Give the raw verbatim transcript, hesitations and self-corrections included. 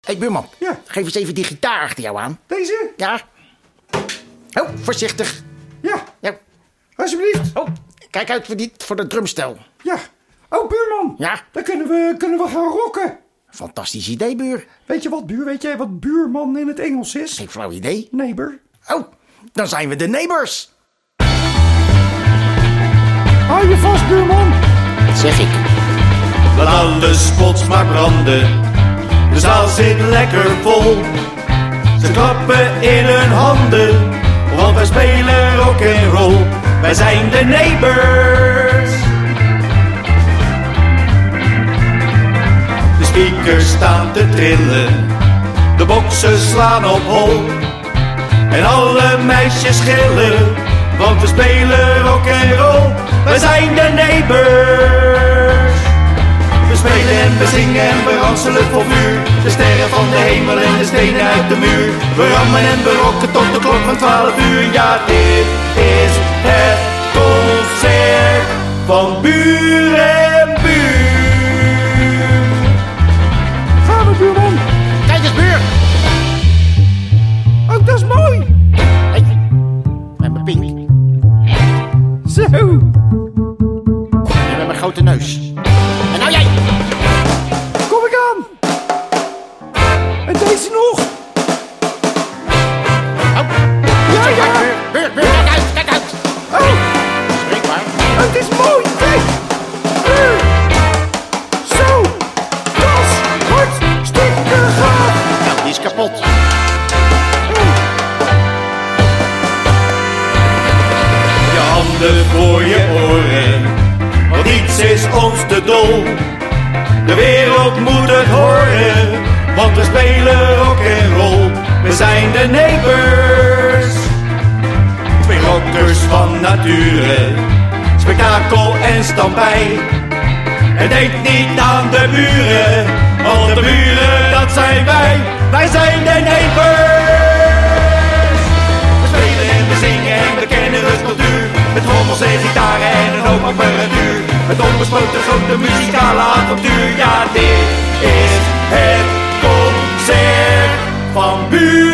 hey, buurman. Ja? Geef eens even die gitaar achter jou aan. Deze? Ja. Oh, voorzichtig. Ja. Ja. Alsjeblieft. Oh, kijk uit voor, die, voor de drumstel. Ja. Oh, buurman. Ja? Dan kunnen we, kunnen we gaan rocken. Fantastisch idee, buur. Weet je wat, buur? Weet jij wat buurman in het Engels is? Geen flauw idee. Neighbor. Oh, dan zijn we de neighbors. Hou je vast, buurman. Dat zeg ik. Laat alle spots maar branden. De zaal zit lekker vol. Ze klappen in hun handen, want wij spelen rock'n'roll. Wij zijn de neighbors. De speakers staan te trillen, de boksen slaan op hol. En alle meisjes gillen, want we spelen rock'n'roll. Wij zijn de neighbors. We spelen en we zingen en we ranselen vol vuur. De sterren van de hemel en de stenen uit de muur. We rammen en we rocken tot de klok van twaalf uur. Ja, dit is het concert van Buur en Buur. Gaan we, buurman. Kijk eens, buur. Oh, dat is mooi. Hey, met mijn pink. Zo. En met mijn grote neus. En nou jij. Kom ik aan. En deze nog. Oh. Ja, ja. Buur, buur, buur, kijk uit, kijk uit. Oh, Spreek maar. oh, het is mooi. Kijk. Buur. Zo. Dat is hartstikke gaaf. Nou, die is kapot. Je handen voor je oren, want iets is ons te dol. De wereld moet het horen, want we spelen rock'n'roll. We zijn de neighbors. Twee rockers van nature, spektakel en stampij. En denk niet aan de buren, want de buren dat zijn wij. Wij zijn de neighbors. We spelen en we zingen en we kennen het cultuur. Met trommels en gitaren en een hoop apparatuur. Het onbesproken grote muzikale avontuur. Ja, dit is het concert van Buur.